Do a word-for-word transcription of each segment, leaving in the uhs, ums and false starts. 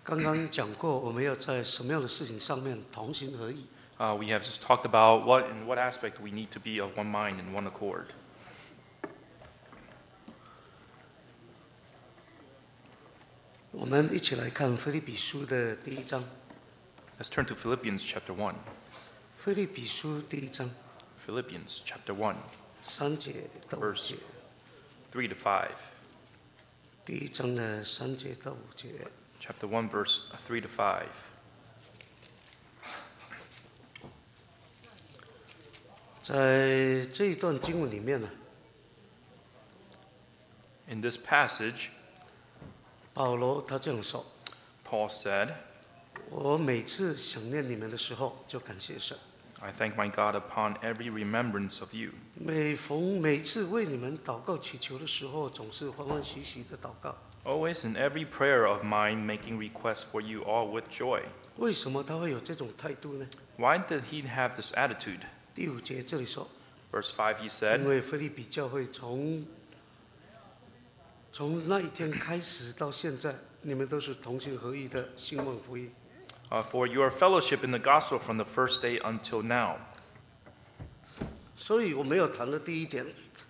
刚刚讲过，我们要在什么样的事情上面同心合意。 Uh, we have just talked about what in what aspect we need to be of one mind and one accord. 我们一起来看腓立比书的第一章。 Let's turn to Philippians chapter one. 腓立比书第一章 Philippians chapter one, 三节到五 verse 节。 three to five. 第一章的三节到五节。 Chapter one, verse three to five. 在这一段经文里面呢， In this passage, 保罗他这样说： Paul said, 我每次想念你们的时候，就感谢神； I thank my God upon every remembrance of you. 每逢每次为你们祷告祈求的时候，总是欢欢喜喜的祷告。 Always in every prayer of mine, making requests for you all with joy. 为什么他会有这种态度呢？ Why did he have this attitude? 第五节这里说， Verse five, he 因 said, 为腓立比教会从从那一天开始到现在，你们都是同心合意的兴旺福音。 uh, For your fellowship in the gospel from the first day until now. 所以我没有谈的第一点，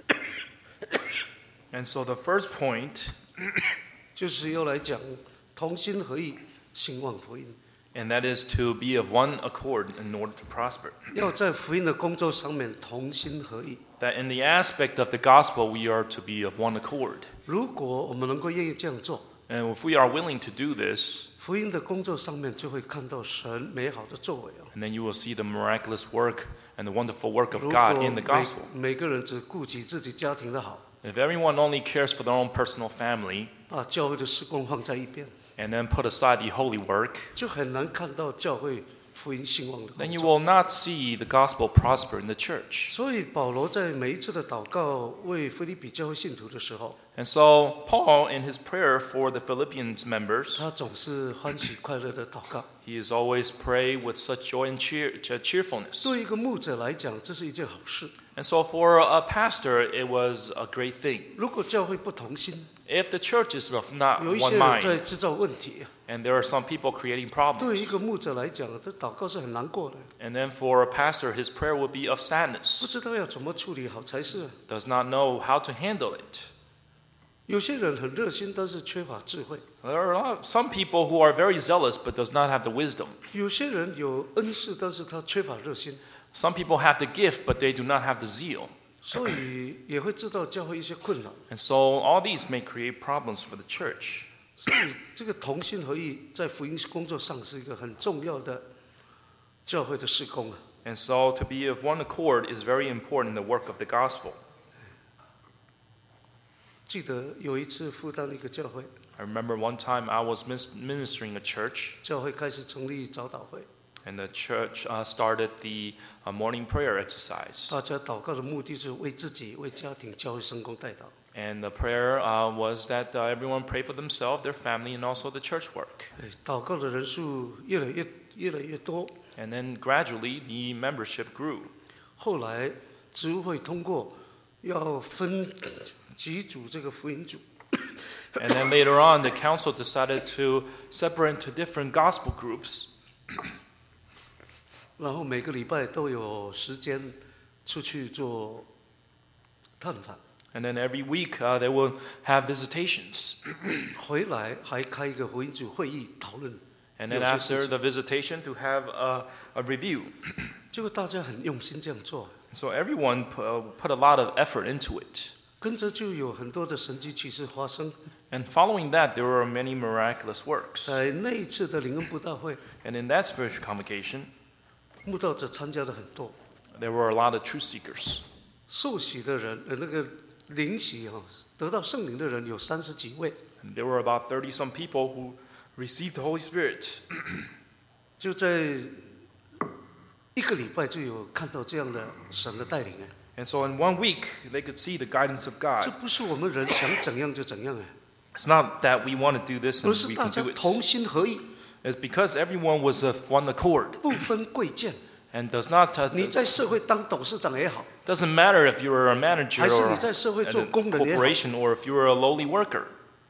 And so the first point, 就是要来讲同心合意兴旺福音， and that is to be of one accord in order to prosper. 要在福音的工作上面同心合意。 That in the aspect of the gospel, we are to be of one accord. 如果我们能够愿意这样做， And if we are willing to do this, 福音的工作上面就会看到神美好的作为哦。 and then you will see the miraculous work and the wonderful work of 如 God 果 in the gospel. 每每个人只顾及自己家庭的好， If everyone only cares for their own personal family, 把教会的事工放在一边， and then put aside the holy work, 就很难看到教会福音兴旺的 then 工 you 作。 will not see the gospel prosper in the church. 所以保罗在每一次的祷告为腓立比教会信徒的时候， And so Paul, in his prayer for the Philippians members, 他总是欢喜快乐的祷告。 he is always pray with such joy and cheer, cheerfulness. 对一个牧者来讲，这是一件好事。 And so for a pastor, it was a great thing. 如果教会不同心， If the church is of not 有一 one 些人在 mind, 制造问题， and there are some people creating 对一 problems, 个牧者来讲，这祷告是很难过的， and then for a pastor, his prayer will be of 不 sadness, 知道要怎么处理好才是。 does not know how to handle it. 有些人很热心，但是缺乏智慧； There are a lot, some people who are very zealous but does not have the wisdom. 有些人有恩赐，但是他缺乏热心， Some people have the gift but they do not have the zeal. 所以也会制造教会一些困扰。 And so all these may create problems for the church. 所以这个同心合意在福音工作上是一个很重要的教会的事工啊。 And so to be of one accord is very important in the work of the gospel. 记得有一次负担一个教会， I remember one time I was mis- ministering a church, 教会开始成立早祷会， and the church uh, started the uh, morning prayer exercise. 大家祷告的目的是为自己、为家庭、教会圣工代祷。 And the prayer uh, was that uh, everyone pray for themselves, their family, and also the church work. 哎，祷告的人数越来越越来越多， And then gradually the membership grew. 后来职务会通过要分几组这个福音组， And then later on, the council decided to separate into different gospel groups. 然后每个礼拜都有时间出去做探访， And then every week uh, they will have visitations. 回来还开一个福音组会议讨论。 And then 有些事 after 情 the visitation, to have a, a review. 结果大家很用心这样做， So everyone put, uh, put a lot of effort into it. 跟着就有很多的神迹奇事发生。 And following that, there were many miraculous works. 在那一次的灵恩布道会， And in that spiritual convocation, 慕道者参加了很多， there were a lot of truth seekers. 受洗的人，呃，那个灵洗哈，得到圣灵的人有三十几位。 And there were about thirty some people who received the Holy Spirit. 就在一个礼拜就有看到这样的神的带领哎， And so in one week, they could see the guidance of 这 God. 不是我们人想怎样就怎样哎， It's not that we want to do this 而 and 是 we 大 can 家 do 同 it. 心合意， It's because everyone was of one accord 不分贵贱。 and does not uh, 你在社会当董事长也好， doesn't matter if you are a manager 还是 or 你在社会 at 做 a 工人也好， corporation or if you are a lowly worker.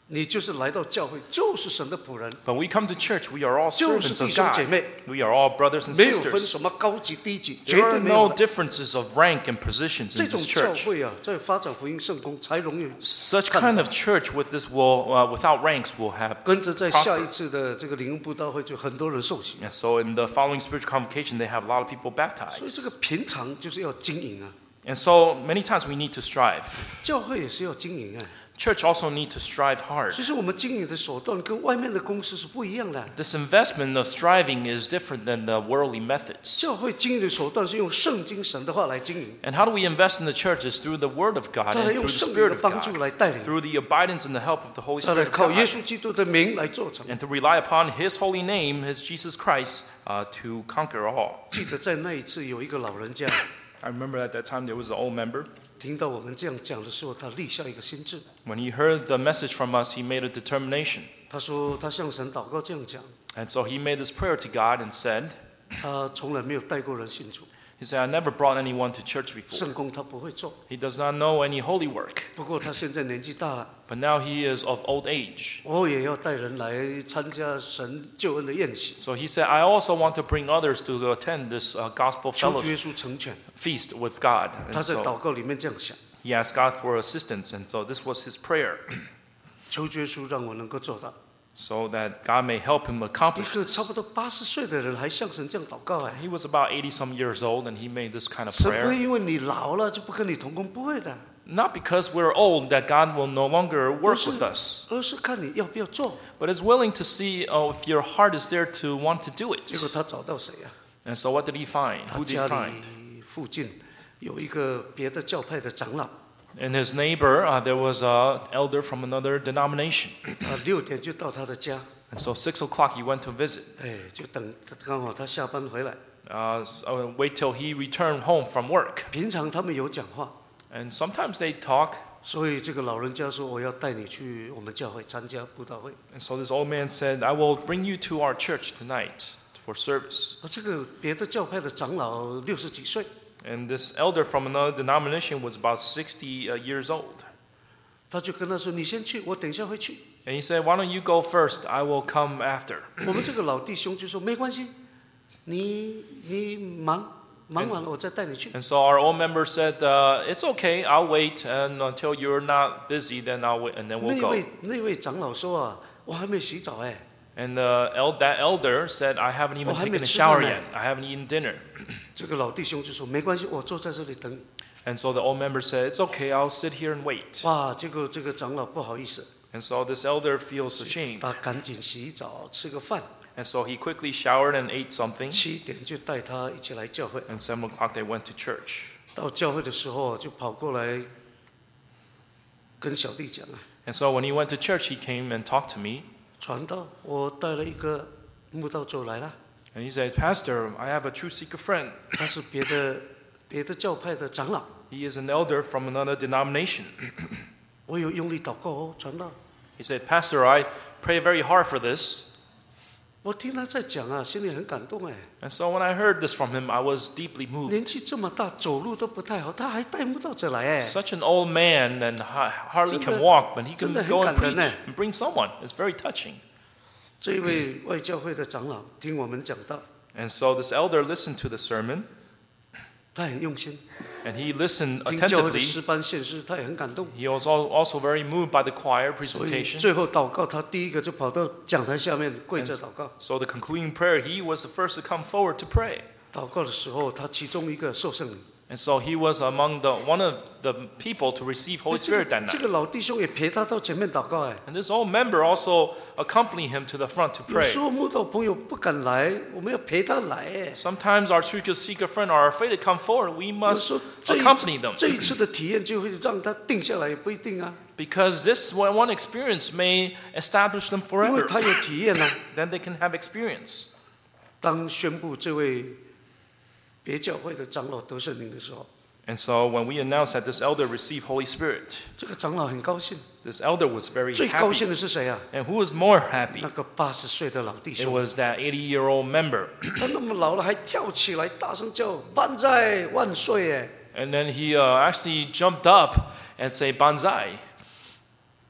你就是来到教会，就是神的仆人， But we come to church, we are all 就是 servants 弟 of 兄姐 God. 妹， We are all brothers and 没有分 sisters. 什么高级低级，绝 There 对 are 没有 no 的。 differences of rank and positions 这 in 种 this 教 church. 会啊，在发展福音圣工才容易 Such kind of church with this will, uh, without ranks will have 跟着在下 prosper. 一次的这个灵恩布道会，就很多人受洗。 And so in the following spiritual convocation, they have a lot of people 所以这 baptized. 个平常就是要经营啊， And so many times we need to strive. 教会也是要经营啊。 Church also need to strive hard. 其实我们经营的手段跟外面的公司是不一样的。 This investment of striving is different than the worldly methods. 教会经营的手段是用圣经神的话来经营， And how do we invest in the church is through the Word of God 再 and 来 through 用 the 圣灵 Spirit 的 of 帮助 God, 来带领， through the abidance and the help of the Holy 再来 Spirit of 靠耶 God, 稣基督的名来做成。 and to rely upon His holy name, His Jesus Christ, uh, to conquer all. 记得在那一次有一个老人家 I remember at that time there was an old member. 听到我们这样讲的时候，他立下一个心志。 When he heard the message from us, he made a determination. 他说他向神祷告这样讲， And so he made this prayer to God and said, 他从来没有带过人信主， he said, I never brought anyone to church before. 圣工他不会做。 He does not know any holy work. 不过他现在年纪大了， But now he is of old age. 我也要带人来参加神救恩的宴席， So he said, I also want to bring others to attend this uh, gospel 求主耶 fellowship 稣成全。 feast with God. 他 And 在 so 祷告里面这样想， he asked God for assistance. And so this was his prayer, 求耶稣让我能够做到。 so that God may help him 一 accomplish 个差 this. 不多八十岁的人还向神这样祷告，哎， He was about eighty some years old and he made this kind of 神不会 prayer. 因为你老了就不跟你同工，不会的， Not because we're old that God will no longer work with us, 而是看你要不要做。 but is willing to see uh, if your heart is there to want to do 结 it. 果他找到谁呀、 And so what did he find? 他 Who did 家 he 里 find? 附近有一个别的教派的长老， In his neighbor, uh, there was an elder from another denomination. 他六点就到他的家， And so six o'clock he went to visit. 哎，就等刚好他下班回来。 Uh, so wait till he returned home from work. 平常他们有讲话， And sometimes they talk. 所以这个老人家说我要带你去我们教会参加布道会。 And so this old man said, I will bring you to our church tonight for service. 而这个别的教派的长老六十几岁， And this elder from another denomination was about sixty uh, years old. 他就跟他说：“你先去，我等一下会去。 And he said, why don't you go first? I will come after. ” 我们这个老弟兄就说：“没关系，你你忙忙完了我再带你去。 And so our old member said, uh, it's okay, I'll wait, and until you're not busy, then I'll wait, and then ” we'll 那 go. 位那位长老说：“啊，我还没洗澡哎。” And the el- that elder said, I haven't even Oh, taken a haven't shower eaten yet. I haven't eaten dinner. 这个老弟兄就说：“没关系，我坐在这里等你。 And so the old member said, it's okay, I'll sit here and wait. ” 哇，结果这个长老不好意思， And so this elder feels ashamed. 他赶紧洗澡吃个饭， And so he quickly showered and ate something. 七点就带他一起来教会。 And seven o'clock they went to church. 到教会的时候就跑过来跟小弟讲啊， And so when he went to church, he came and talked to me. 传道，我带了一个慕道者来了， And he said, Pastor, I have a true seeker friend. 他是别的别的教派的长老， He is an elder from another denomination. 我有用力祷告哦，传道。 He said, Pastor, I pray very hard for this. 我听他在讲啊，心里很感动哎。 And so when I heard this from him, I was deeply moved. 年纪这么大，走路都不太好，他还带慕道者来哎。 Such an old man and ha- hardly can 真的- walk, but he can 真的很 go and 感人 preach 欸。 and bring someone. It's very touching. 这一位外教会的长老听我们讲到， And so this elder listened to the sermon, 他很用心， and he listened 听教会的 attentively. 诗班献诗，他也很感动。 He was al- also very moved by the choir 所以 presentation. 最后祷告，他第一个就跑到讲台下面跪着祷告。 So the concluding prayer, he was the first to come forward to pray. 祷告的时候，他其中一个受圣灵。 And so he was among the one of the people to receive Holy 这 Spirit 个 that 这 night. 个老弟兄也陪他到前面祷告哎。 And this old member also accompanied him to the front to 有 pray. 时候慕道朋友不敢来，我们要陪他来哎。 Sometimes our true seeker friends are afraid to come forward. We 有 must 时候这一 accompany them. 这一次的体验就会让他定下来，也不一定啊， Because this one one experience may establish them 因为 forever. 他有体验啊。 Then they can have experience. 当宣布这位别教会的长老得圣灵的时候， And so when we announced that this elder received Holy Spirit, 这个长老很高兴。 this elder was very 最高兴 happy. 的是谁啊？ And who was more happy? 那个八十岁的老弟 It 兄， was that eighty-year-old member. 他那么老了还跳起来大声叫“万载万岁”哎！ And then he uh, actually jumped up and say Banzai.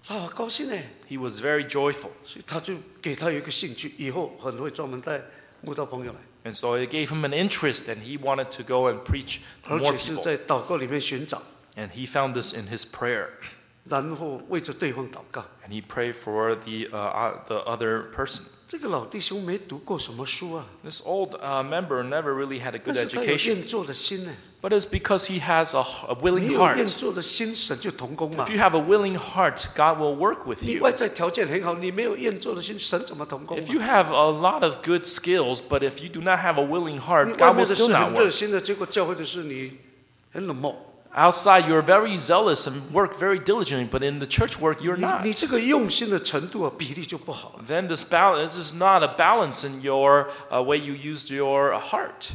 他好高兴呢， He was very joyful. 所以他就给他有一个兴趣，以后很会专门带慕道朋友来， And so it gave him an interest, and he wanted to go and preach to 而 more 且是 people. 在祷告里面寻找， And he found this in his prayer. 然后为着对方祷告。 And he prayed for the, uh, uh, the other person. 这个老弟兄没读过什么书啊， This old uh, member never really had a 但 good 是他有 education. 愿做的心呢。 But it's because he has a, a 你 willing 有愿 heart. 做的心，神就同工嘛 If。you have a willing heart, God will work with 你 you. 外在条件很好，你没有愿做的心，神怎么同工 If 嘛？ you have a lot of good skills, but if you do not have a willing 你 heart, 外 God 面 will 的 still 事 not 很热 work. 心的，结果教会的事你很冷漠。 Outside, you're very zealous and work very diligently, but in the church work, you're 你 not. 你这个用心的程度啊，比例就不好了。 Then this balance this is not a balance in your uh, way you used your heart.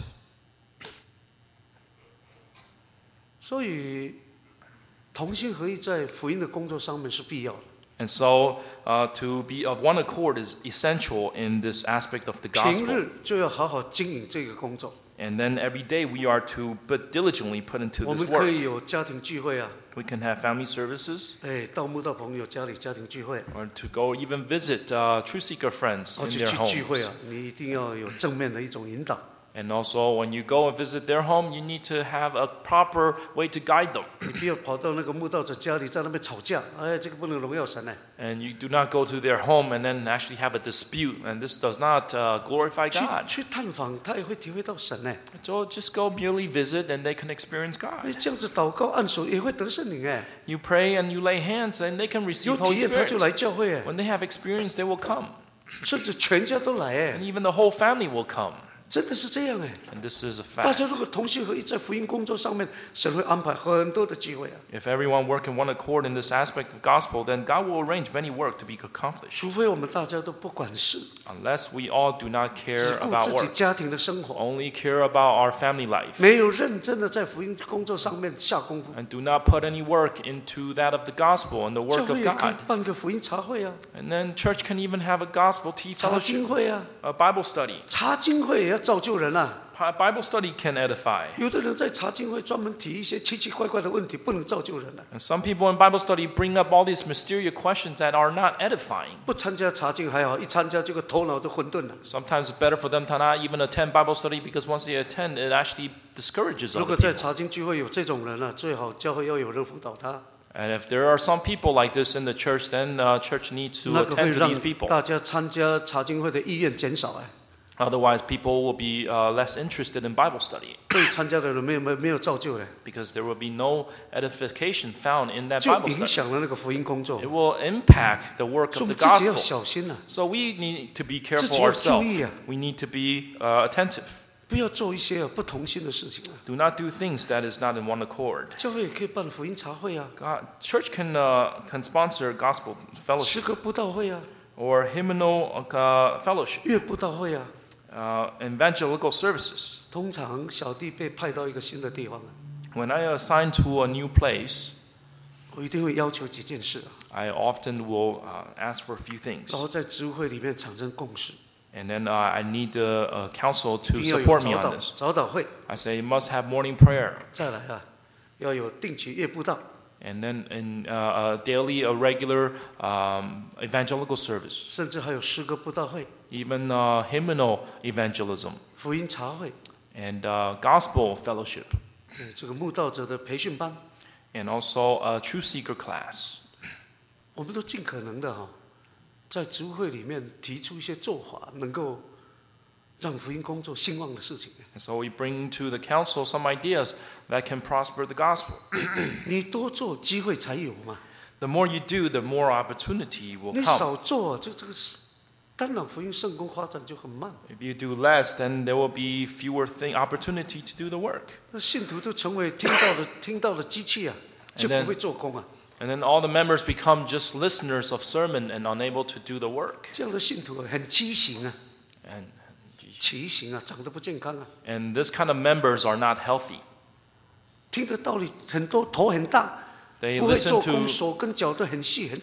所以同心合意在福音的工作上面是必要的。 And so, uh, to be of one accord is essential in this aspect of the 平 gospel. 日就要好好经营这个工作。 And then every day we are to but diligently put into 我 this 们可 work. 以有家庭聚会啊， We can have family services, 哎，到慕道朋友家里家庭聚会， or to go even visit uh, True Seeker friends 而 in 且 their 去聚会 homes. 啊，你一定要有正面的一种引导。 And also, when you go and visit their home, you need to have a proper way to guide them. 你不要跑到那个慕道者家里，在那边吵架，哎，这个不能荣耀神呢。 And you do not go to their home and then actually have a dispute, and this does not uh, glorify 去 God. 去探访，他也会体会到神呢。 So just go merely visit, and they can experience 哎， God. 这样子祷告按手也会得圣灵哎， You pray and you lay hands, and they can 有 receive 体 Holy 验他就 Spirit. 来教会哎， When they have experience, they will come, 甚至全家都来哎 and，even the whole family will come. 真的是这样哎。 And this is a 大 fact. 家如果同心合意在福音工作上面，神会安排很多的机会啊。 If everyone work in one accord in this aspect of gospel, then God will arrange many work to be accomplished. 除非我们大家都不管事， Unless we all do not 只 care 顾 about 自己 work, 家庭的生活， only care about our family life, 没有认真的在福音工作上面下功夫。 and do not put any work into that of the gospel and the 教 work 会 of 也可以 God. 办个福音茶会啊， And then church can even have a gospel tea 查经 fellowship, 会啊， a Bible study. 查经会也要造就人啊。 Bi- Bible study can edify. 有的人在查经会专门提一些奇奇怪怪的问题，不能造就人啊。 And some people in Bible study bring up all these mysterious questions that are not edifying. 不参加查经还好，一参加这个头脑都混沌了。 Sometimes it's better for them to not even attend Bible study because once they attend, it actually discourages 如 other 果在 people. 查经聚会有这种人啊，最好教会要有人辅导他， And if there are some people like this in the church, then uh, church needs to 那个会 attend to 让 these people. 大家参加查经会的意愿减少哎。 Otherwise, people will be uh, less interested in Bible study 对参加的人没有没有没有造就嘞， because there will be no edification found in that 就 Bible 影 study. 响了那个福音工作 It。will impact the work 所以我 of 们 the 自己要 gospel. 小心呐、 So we need to be 自己 careful 要注 ourselves. 意啊， We need to be uh, attentive. 不要做一些啊不同心的事情啊。 Do not do things that is not in one accord. 教会也可以办福音茶会啊， God, church can uh, can sponsor gospel 诗 fellowship 歌布道会啊， or hymnal uh, fellowship, 乐布道会啊。 uh, evangelical services. 通常小弟被派到一个新的地方啊， When I assign to a new place, 我一定会要求几件事啊， I often will uh, ask for a few 然 things, 后在职务会里面产生共识， and then uh, I need the uh, council 一 to 定要有 support 早 me on 祷 this. 早祷会， I say you must have morning prayer, 再来啊，要有定期乐布道， and then in uh, a daily, a regular um, evangelical service, 甚至还有诗歌布道会、 even uh, hymnal evangelism, 福音茶会， and uh, gospel fellowship, 呃这个慕道者的培训班， and also a true seeker class. 我们都尽可能的哈、在职务会里面提出一些做法，能够让福音工作兴旺的事情。 And so we bring to the council some ideas that can prosper the gospel. 你多做，机会才有嘛。 The more you do, the more opportunity will 你 come. 少做，这这个是当然福音圣工发展就很慢。 If you do less, then there will be fewer thing opportunity to do the work. 那信徒都成为听到的听到的机器啊，就 And then- 不会做工啊。 And then all the members become just listeners of sermon and unable to do the work. 这样的信徒啊，很畸形啊， And, 畸形啊，长得不健康啊， and this kind of members are not healthy. 听的道理很多，头很大， They 不会 listen 做工， to 手跟脚都很细很短。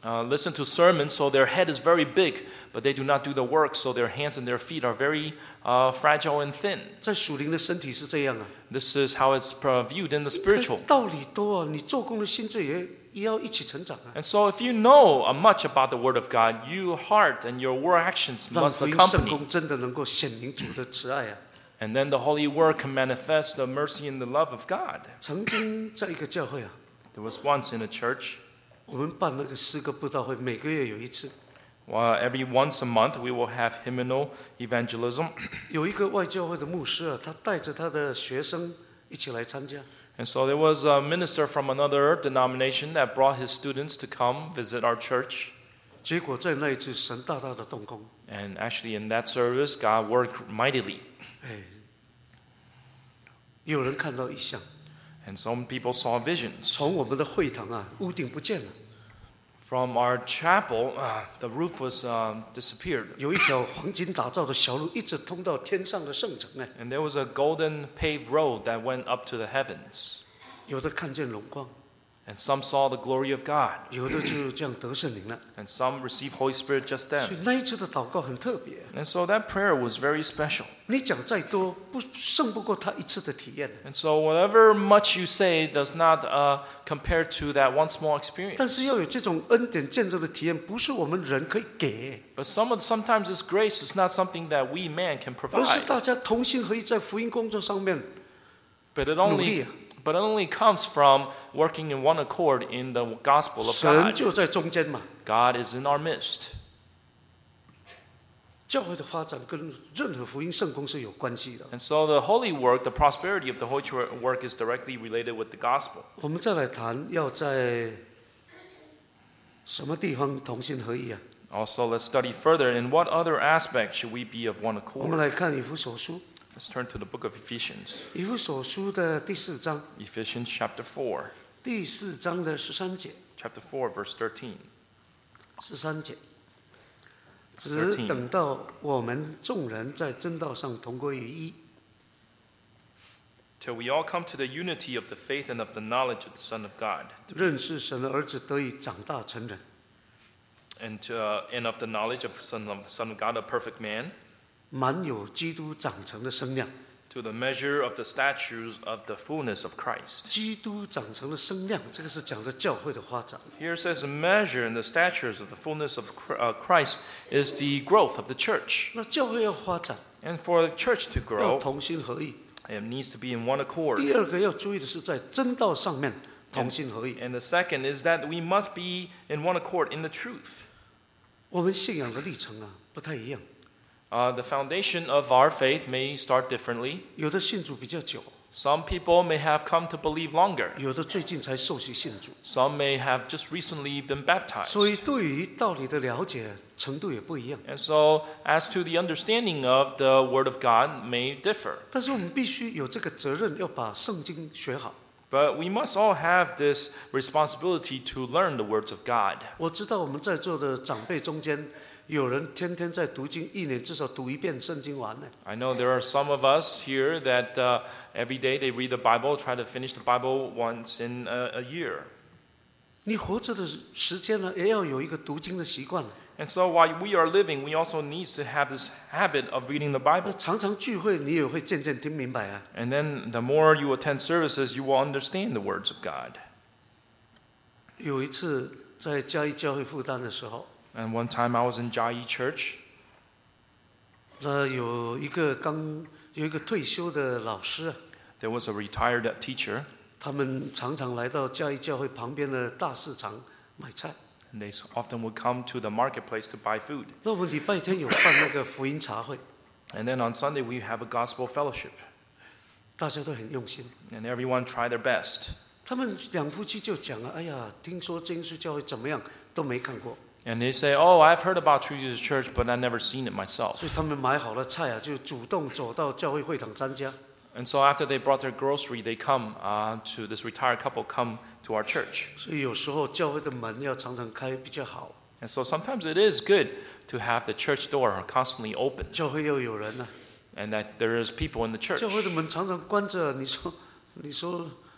uh, listen to sermons, so their head is very big, but they do not do the work, so their hands and their feet are very uh, fragile and thin. 在属灵的身体是这样啊。 This is how it's uh, viewed in the spiritual. 道理多啊，你做工的心智也也要一起成长啊。 And so if you know uh, much about the Word of God, your heart and your word actions 让 must 福音圣 accompany. 工真的能够显明主的慈爱啊。 And then the Holy Word can manifest the mercy and the love of God. 曾经在一个教会啊， There was once in a church, 我们办那个诗歌布道会，每个月有一次。 uh, every once a month we will have hymnal evangelism. 有一个外教会的牧师啊，他带着他的学生一起来参加。 And so there was a minister from another denomination that brought his students to come visit our church. 结果在那一次，神大大的动工。 And actually in that service, God worked mightily. 哎，有人看到异象， And some people saw visions. 从我们的会堂啊，屋顶不见了， From our chapel, uh, the roof was uh, disappeared. 有一条黄金打造的小路，一直通到天上的圣城哎。 And there was a golden paved road that went up to the heavens. 有的看见荣光， And some saw the glory of God. 有的就这样得圣灵了。 And some received Holy Spirit just 所 then. 以那一次的祷告很特别。 And so that prayer was very special. 你讲再多，不胜不过他一次的体验。 And so whatever much you say does not uh, compare to that one small 但是 experience. 要有这种恩典见证的体验，不是我们人可以给， But some of, sometimes this grace is not something that we man can 而是 provide. 大家同心合一在福音工作上面 But it 努力 only, 啊。 but it only comes from working in one accord in the gospel of 神 God. 就在中间嘛。 God is in our midst. 教会的发展跟任何福音圣工是有关系的。 And so the holy work, the prosperity of the holy work is directly related with the gospel. 我们再来谈要在什么地方同心合一啊？ Also, let's study further in what other aspect should we be of one 我们 accord. 来看以弗所书， Let's turn to the book of Ephesians. 以弗所书的第四章， Ephesians chapter four. 第四章的十三节， Chapter four, verse thirteen. 十三节，只 thirteen. 等到我们众人在真道上同归于一， Till we all come to the unity of the faith and of the knowledge of the Son of God, 认识神的儿子得以长大成人， and, to, uh, and of the knowledge of the Son of, the Son of God, a perfect man, 满有基督长成的身量。 to the measure of the statutes of the fullness of Christ. 基督长成的身量，这个是讲的教会的发展。 Here it says, measure in the statures of the fullness of Chr- uh, Christ is the growth of the church. 那教会要发展， And for the church to 要 grow, 同心合意。 it needs to be in one accord. 第二个要注意的是，在真道上面同心合意。 And the second is that we must be in one accord in the truth. 我们信仰的历程啊，不太一样。 Uh, the foundation of our faith may start differently. 有的信主比较久， Some people may have come to believe longer. 有的最近才受洗信主， Some may have just recently been baptized. 所以对于道理的了解程度也不一样。 And so, as to the understanding of the Word of God may differ. 但是我们必须有这个责任，要把圣经学好。 But we must all have this responsibility to learn the words of God. 我知道我们在座的长辈中间，有人天天在读经，一年至少读一遍圣经完呢。 I know there are some of us here that uh, every day they read the Bible, try to finish the Bible once in a, a year. 你活着的时间呢，也要有一个读经的习惯。 And so while we are living, we also need to have this habit of reading the 那 Bible. 常常聚会，你也会渐渐听明白啊。 And then the more you attend services, you will understand the words of God. 有一次在嘉义教会负担的时候， And one time I was in Jai Church. 那有一个刚有一个退休的老师啊， There was a retired teacher, 他们常常来到嘉义教会旁边的大市场买菜。 and they often would come to the marketplace to buy food. 那我们礼拜天有办那个福音茶会， And then on Sunday, we have a gospel fellowship. 大家都很用心。 And everyone try their best. 他们两夫妻就讲了：“哎呀，听说真耶稣教会怎么样，都没看过。” And they say, oh, I've heard about True Jesus Church, but I've never seen it myself. 所以他们买好了菜啊，就主动走到教会会堂参加。 And so after they brought their grocery, they come uh, to this retired couple come to our church. 所以有时候教会的门要常常开比较好， And so sometimes it is good to have the church door constantly open 教会要有人啊。 and that there is people in the church. 教会的门常常关着，你说，你说，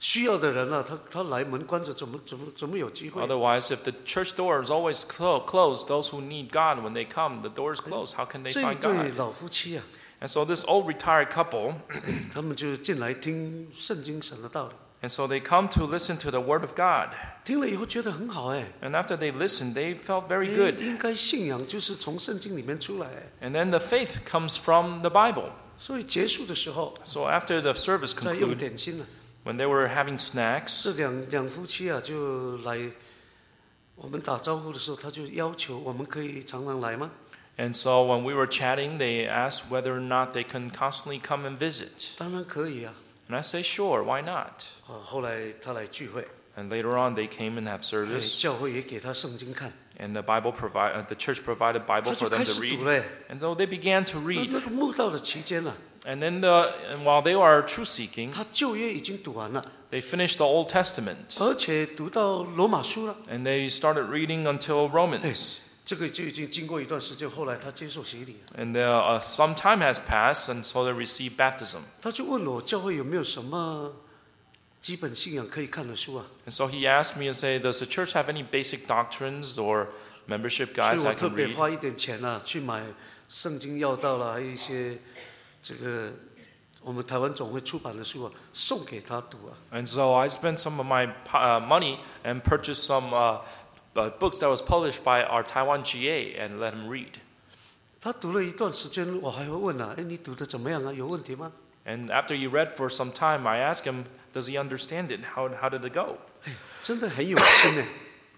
需要的人啊，他他来门关着，怎么怎么怎么有机会？ Otherwise, if the church door is always clo- closed, those who need God, when they come, the door is closed. How can they 这一 find 对 God? 老夫妻啊， And so this old retired couple, 他们就进来听圣经神的道理， and so they come to listen to the word of God. 听了以后觉得很好哎， And after they listened, they felt very 诶 good. 应该信仰就是从圣经里面出来哎， And then the faith comes from the Bible. 所以结束的时候 So after the service 再用 concluded, 点心了， when they were having snacks, 这两两夫妻啊就来，我们打招呼的时候，他就要求我们可以常常来吗？ and so when we were chatting, they asked whether or not they can constantly come and visit. 当然可以啊， And I say, sure, why not? 啊，后来他来聚会， And later on, they came and have 哎 service, 教会也给他圣经看， and the Bible provide, uh, the church provided 他 Bible 就 for them 开 to 始 read. 读嘞。 And so they began to 那 read. 那个慕道的期间呢、 And then the, and while they are truth seeking, 他旧约已经读完了， they finished the Old Testament, 而且读到罗马书了。 and they started reading until Romans. 这个就已经经过一段时间，后来他接受洗礼了， And uh, uh, some time has passed, and so they received baptism. 他就问了我教会有没有什么基本信仰可以看的书啊？ And so he asked me and say, does the church have any basic doctrines or membership 所以 guides 我 I 特 can 别 read? 花一点钱啊，去买圣经要道啦，还有一些这个我们台湾总会出版的书啊，送给他读啊。 And so I spent some of my uh, money and purchased some uh, uh, books that was published by our Taiwan G A and let him read. 他读了一段时间，我还会问啊，哎，你读的怎么样啊？有问题吗？ And after he read for some time, I asked him, does he understand it? How, how did it go? 真的很有心呢。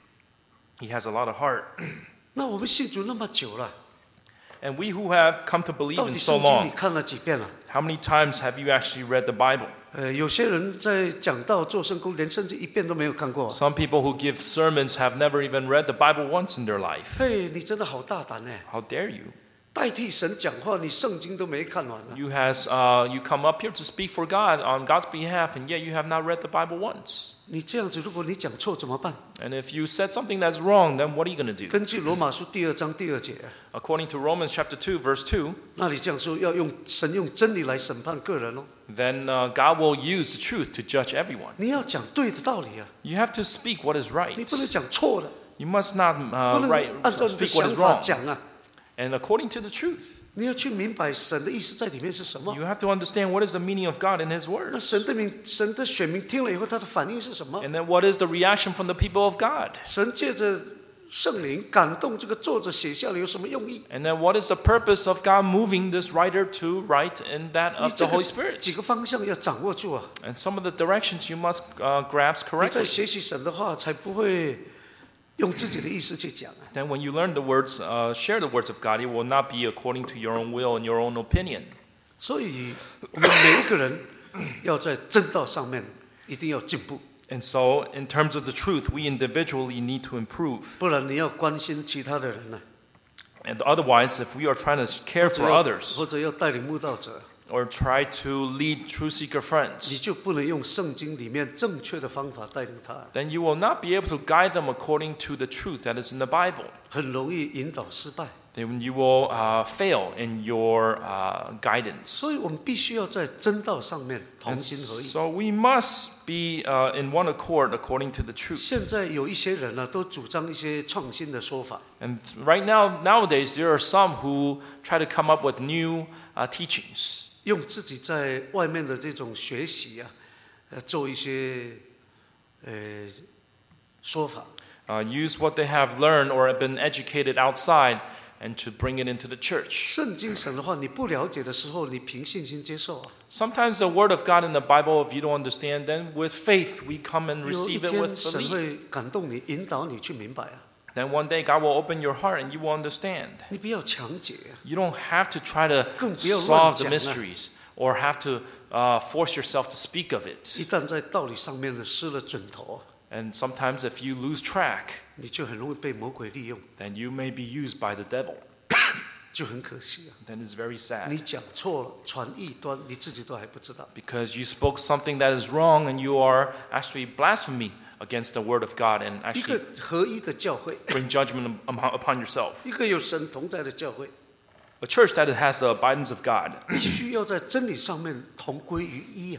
He has a lot of heart. 那我们信主那么久了， And we who have come to believe 到 in 底 so 圣经 long, 你看了几遍了？ how many times have you actually read the Bible? 呃，有些人在讲道做圣工，连圣经一遍都没有看过。 Some people who give sermons have never even read the Bible once in their life. 嘿，你真的好大胆呢！ How dare you? 代替神讲话，你圣经都没看完了。 You has uh, you come up here to speak for God on God's behalf, and yet you have not read the Bible once. 你这样子，如果你讲错怎么办？ And if you said something that's wrong, then what are you going to do? 根据罗马书第二章第二节， According to Romans chapter two, verse two, 那里这样说，要用神用真理来审判个人哦。 then uh, God will use the truth to judge everyone. 你要讲对的道理啊， You have to speak what is 你 right. 不能讲错的， You must not 不 uh, 能 right, 按照你的 speak what 想 is 法 wrong. 讲啊。 And according to the truth, 你要去明白神的意思在里面是什么。 you have to understand what is the meaning of God in His 那 words. 神的名，神的选民听了以后，他的反应是什么？ And then what is the reaction from the people of God? 神借着圣灵感动这个作者写下了有什么用意？ And then what is the purpose of God moving this writer to write in that 你 of 这 the 个 Holy Spirit? 几个方向要掌握住啊！ And some of the directions you must uh, grasp 你在 correctly. 学习神的话，才不会用自己的意思去讲啊。 Then when you learn the words, uh, share the words of God, it will not be according to your own will and your own opinion. 所以，我们每一个人要在正道上面一定要进步， And so, in terms of the truth, we individually need to improve. 不然你要关心其他的人呢、 And otherwise, if we are trying to care 或者 for 要 others 或者要带领慕道者， or try to lead true seeker 你 friends, 就不能用圣经里面正确的方法带领他， then you will not be able to guide them according to the truth that is in the Bible. 很容易引导失败。 Then you will uh, fail in your uh, guidance. 所以我们必须要在真道上面同 And 心合意。 so we must be uh, in one accord according to the truth. 现在有一些人呢、都主张一些创新的说法， And right now, nowadays, there are some who try to come up with new uh, teachings. 用自己在外面的这种学习啊，呃，做一些呃说法。 Uh, use what they have learned or have been educated outside and to bring it into the church. 圣经神的话，你不了解的时候，你凭信心接受啊。 Sometimes the word of God in the Bible, if you don't understand, then with faith we come and 有一 receive it 天 with 神 belief. 会感动你，引导你去明白啊。 Then one day God will open your heart and you will understand. 你不要强解啊， You don't have to try to 更不要乱 solve the 讲啊。 mysteries or have to uh, force yourself to speak of it. 一旦在道理上面呢失了准头啊， And sometimes if you lose track, 你就很容易被魔鬼利用， then you may be used by the devil. 就很可惜啊。 Then it's very sad. 你讲错了，传异端，你自己都还不知道。 Because you spoke something that is wrong and you are actually blasphemy against the word of God and 一个 actually 合一的教会， bring judgment upon upon yourself. 一个有神同在的教会， A church that has the abidance of God 必须要在真理上面同归于一啊。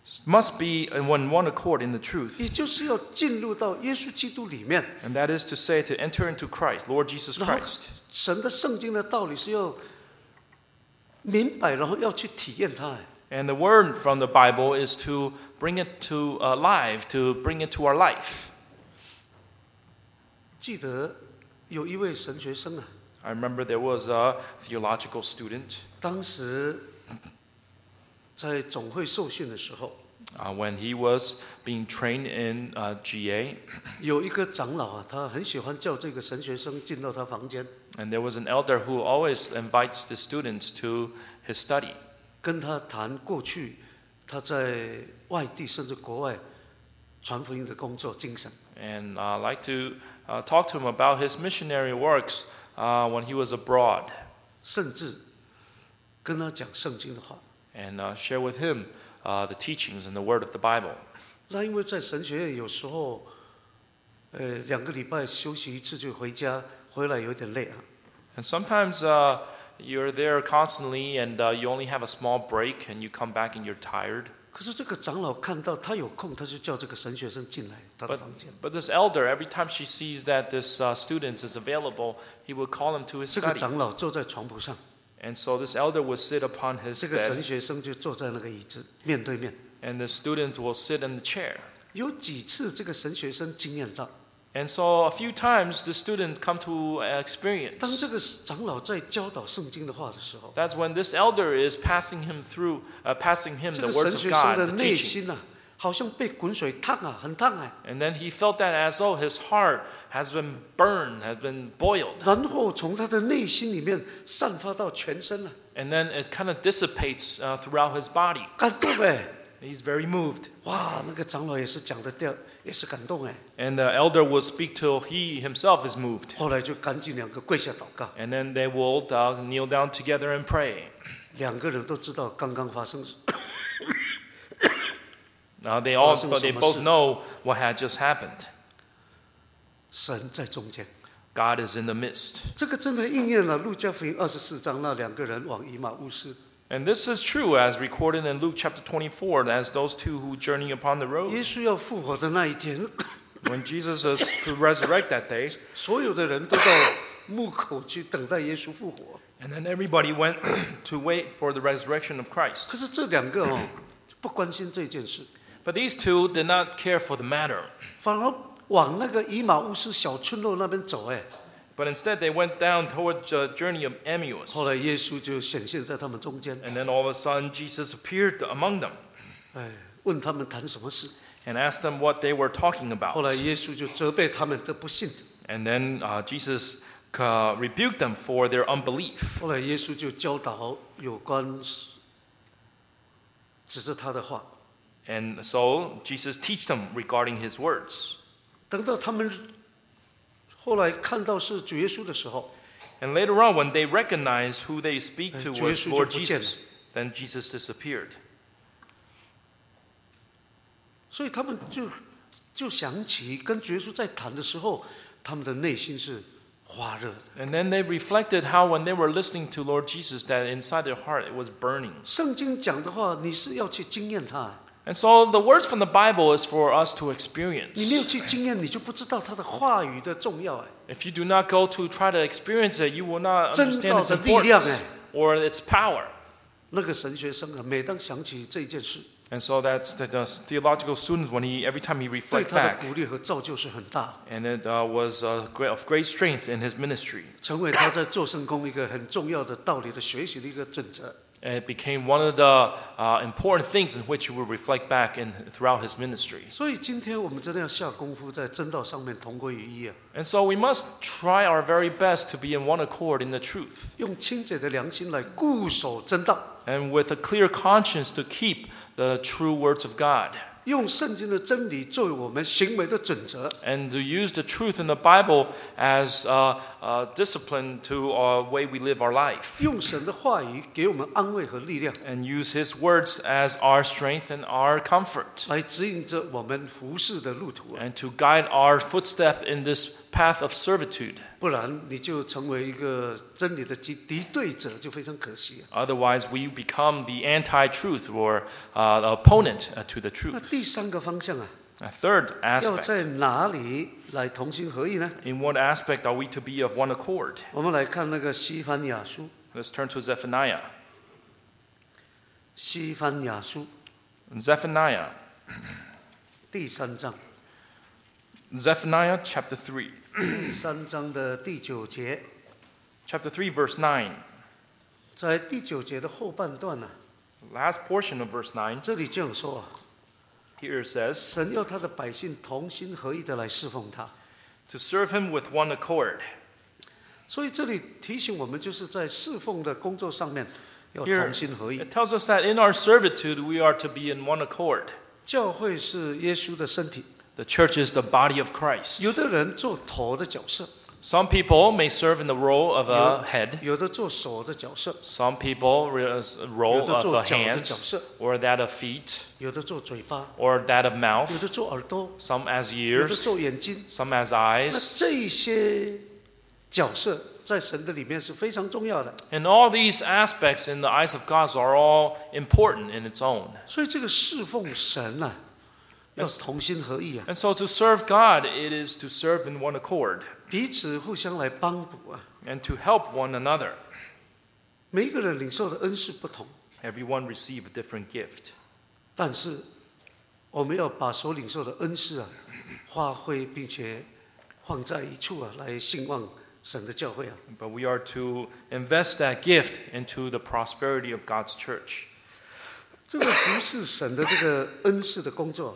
must be in one, one accord in the truth. 也就是要进入到耶稣基督里面。 And that is to say, to enter into Christ, Lord Jesus 然后 Christ. 神的圣经的道理是要明白，然后要去体验它。 And the word from the Bible is to bring it to uh, life, to bring it to our life. 记得有一位神学生啊， I remember there was a theological student 当时在总会受训的时候， uh, when he was being trained in uh, G A, 有一个长老啊，他很喜欢叫这个神学生进到他房间， and there was an elder who always invites the students to his study. 跟他谈过去他在外地甚至国外传福音的工作精神。 And I uh, like to uh, talk to him about his missionary works uh, when he was abroad, 甚至跟他讲圣经的话。 and uh, share with him uh, the teachings and the word of the Bible. 那因为在神学院有时候，呃，两个礼拜休息一次就回家，回来有点累啊。 And sometimes uh, you're there constantly, and uh, you only have a small break, and you come back and you're tired. 可是这个长老看到他有空，他就叫这个神学生进来他的 But, 房间。 but this elder, every time she sees that this uh, student is available, he would call him to his 这个 study. 长老坐在床铺上， And so this elder would sit upon his 这个神 bed, 学生就坐在那个椅子面对面。 and the student will sit in the chair. 有几次这个神学生经验到， And so a few times the student come to uh, 当 experience. 这个长老在教导圣经的话的时候， That's when this elder is passing him through, uh, passing him 这 the 个神 words of 学生的 God, the 内 teaching. 心啊，好像被滚水烫啊，很烫啊。 And then he felt that as though his heart has been burned, has been boiled. 然后从他的内心里面散发到全身了、 And then it kind of dissipates uh, throughout his body. 感动哎！ He's very moved. 哇，那个长老也是讲的掉，也是感动哎。 And the elder will speak till he himself is moved. 后来就赶紧两个跪下祷告， And then they will uh, kneel down together and pray. 两个人都知道刚刚发生。 Now they all, Awesome, but they so both much. know what had just happened. 神在中间， God is in the midst. 这个真的应验了路加福音二十四章那两个人往以马乌斯， And this is true as recorded in Luke chapter twenty-four, as those two who journey upon the road. 耶稣要复活的那一天， When Jesus is to resurrect that day, 所有的人都到墓口去等待耶稣复活。 and then everybody went to wait for the resurrection of Christ. 可是这两个哦，不关心这件事， But these two did not care for the matter. 反而往那个以马乌斯小村落那边走。哎， But instead they went down towards the journey of Emmaus. 后来耶稣就显现在他们中间， And then all of a sudden Jesus appeared among them 哎，问他们谈什么事。 and asked them what they were talking 后来 about. 耶稣就责备他们的不信。 And then uh, Jesus uh, rebuked them for their unbelief. 后来耶稣就教导有关指着他的话。 And so Jesus teach them regarding his words. 等到他们后来看到是主耶稣的时候， And later on, when they recognized who they speak to 主耶 was 稣就 Lord 不见了。 Jesus, then Jesus disappeared. 所以他们就就想起跟主耶稣在谈的时候，他们的内心是火热的。 And then they reflected how when they were listening to Lord Jesus, that inside their heart it was burning. 圣经讲的话，你是要去经验它。 And so the words from the Bible is for us to 你没有 experience. 去经验，你就不知道他的话语的重要。哎， If you do not go to try to experience it, you will not 真 understand 道 its 的力量， importance 哎， or its power. 那个神学生啊，每当想起这件事， And so that's the, the theological students when he every time he 对 reflect 他的 back, 鼓励和造就，是很大的， and it uh, was uh, great, of great strength in his ministry. 成为他在做圣工一个很重要的道理的学习的一个准则。 And it became one of the uh, important things in which he would reflect back in, throughout his ministry. 所以今天我们真的要下功夫在真道上面同归于一啊， And so we must try our very best to be in one accord in the truth, 用清洁的良心来固守真道， and with a clear conscience to keep the true words of God, 用圣经的真理作为我们行为的准则。 and to use the truth in the Bible as uh, uh, discipline to our way we live our life, 用神的话语给我们安慰和力量， and use His words as our strength and our comfort, 来指引着我们服侍的路途啊。 and to guide our footstep in this path of servitude. 不然你就成为一个真理的敌敌对者，就非常可惜。 Otherwise, we become the anti-truth or uh, the opponent uh, to the 那 truth. 第三个方向啊， A third 要在 aspect. 哪里来同心合意呢？ In what aspect are we to be of one accord? 我们来看那个西番雅书， Let's turn to Zephaniah. 西番雅书 Zephaniah. 第三章， Zephaniah chapter three. 第三章的第九节， Chapter three, verse nine. 在第九节的后半段呢、啊， Last portion of verse nine. 这里这样说啊， Here it says, 神要他的百姓同心合意的来侍奉他。 to serve him with one accord. 所以这里提醒我们，就是在侍奉的工作上面要 Here, 同心合意。 it tells us that in our servitude, we are to be in one accord. 教会是耶稣的身体， The church is the body of Christ. 有的人做头的角色， Some people may serve in the role of a head. 有的做手的角色， Some people re- 有 role 的 of 做 the 脚的角 hands, 色， or that of feet, 有的做嘴巴， or that of 有 mouth. 的做耳朵， Some as 有的 ears, 做眼睛。 some as 那 eyes. 这些角色在神的里面是非常重要的。 And all these aspects in the eyes of God are all important in its own. 所以这个侍奉神啊，要同心合意啊， And so to serve God, it is to serve in one accord 彼此互相来帮补啊。 and to help one another. 每一个人领受的恩赐不同， Everyone receive a different gift. 但是我们要把所领受的恩赐啊，发挥并且放在一处啊，来兴旺神的教会啊。 But we are to invest that gift into the prosperity of God's church. 这个服侍神的这个恩赐的工作，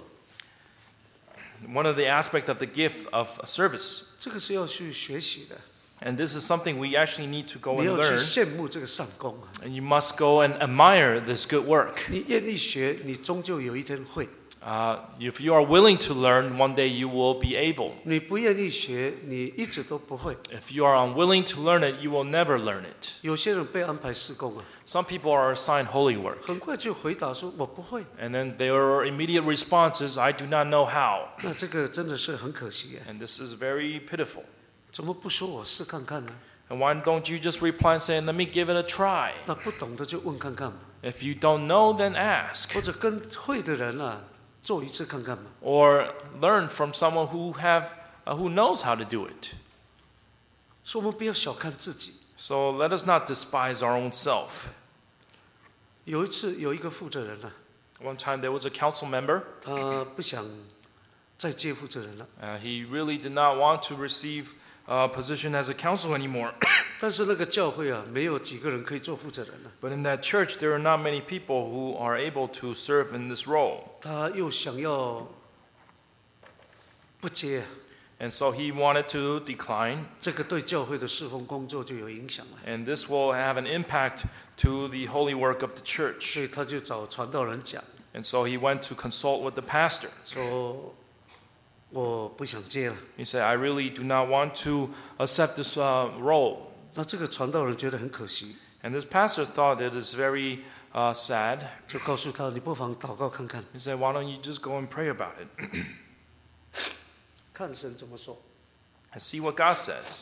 One of the aspects of the gift of service, 这个是要去学习的。 and this is something we actually need to go 你 and 要去 learn, 羡慕这个善功啊！ and you must go and admire this good work. 你愿意学，你终究有一天会； Uh, if you are willing to learn, one day you will be able. 你不愿意学，你一直都不会。 If you are unwilling to learn it, you will never learn it. 有些人被安排事工啊， Some people are assigned holy work, 很快就回答说：“我不会。 and then their immediate response is, I do not know how. ” 那这个真的是很可惜耶！ And this is very pitiful. 怎么不说我试看看呢？ And why don't you just reply and say, let me give it a try? 那不懂的就问看看嘛， If you don't know, then ask. 或者跟会的人啊做一次看看嘛。 Or learn from someone who, have, uh, who knows how to do it. 所以我们不要小看自己。 So let us not despise our own self. 有一次有一个负责人啊， One time there was a council member. 他不想再接负责人了， Uh, he really did not want to receive a position as a council anymore. 但是那个教会啊，没有几个人可以做负责人了。 But in that church, there are not many people who are able to serve in this role. 他又想要不接， And so he wanted to decline, 这个对教会的侍奉工作就有影响了。 and this will have an impact to the holy work of the 所 church. 以他就找传道人讲， And so he went to consult with the pastor. 说我不想接了。 He said, I really do not want to accept this uh, role. 那这个传道人觉得很可惜， And this pastor thought it is very uh, sad. 就告诉他，你不妨祷告看看， He said, why don't you just go and pray about it 看神怎么说。 and see what God says.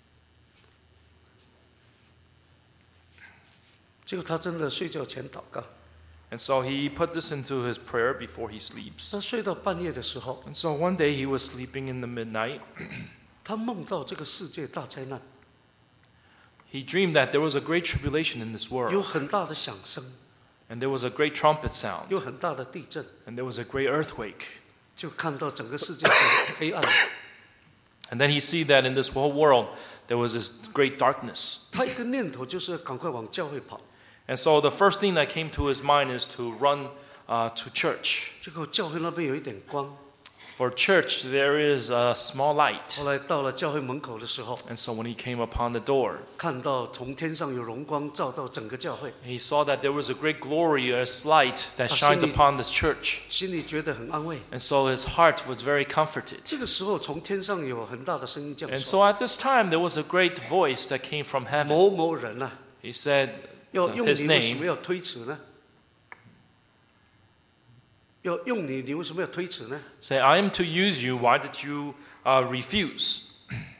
结果他真的睡觉前祷告， And so he put this into his prayer before he sleeps. 他睡到半夜的时候， And so one day he was sleeping in the midnight. 他梦到这个世界大灾难， He dreamed that there was a great tribulation in this 有 world. 很大的响声， And there was a great trumpet sound. 有很大的地震， And there was a great earthquake. 就看到整个世界是黑暗的。 And then he see that in this whole world there was this great darkness. 他一个念头就是赶快往教会跑， And so the first thing that came to his mind is to run uh, to church. 结果教会那边有一点光。 For church, there is a small light. 后来到了教会门口的时候， And so when he came upon the door, 看到从天上有荣光照到整个教会， he saw that there was a great glorious light that Ah, shines sini- upon this church. 心里觉得很安慰。 And so his heart was very comforted. 这个时候，从天上有很大的声音这样 And 说 so at this time, there was a great voice that came from：“ heaven. 某某人啊， He said 要 uh, 用 his 你为什么 name. 要推迟呢？要用你，你为什么要推迟呢？” Say, I am to use you. Why did you uh, refuse?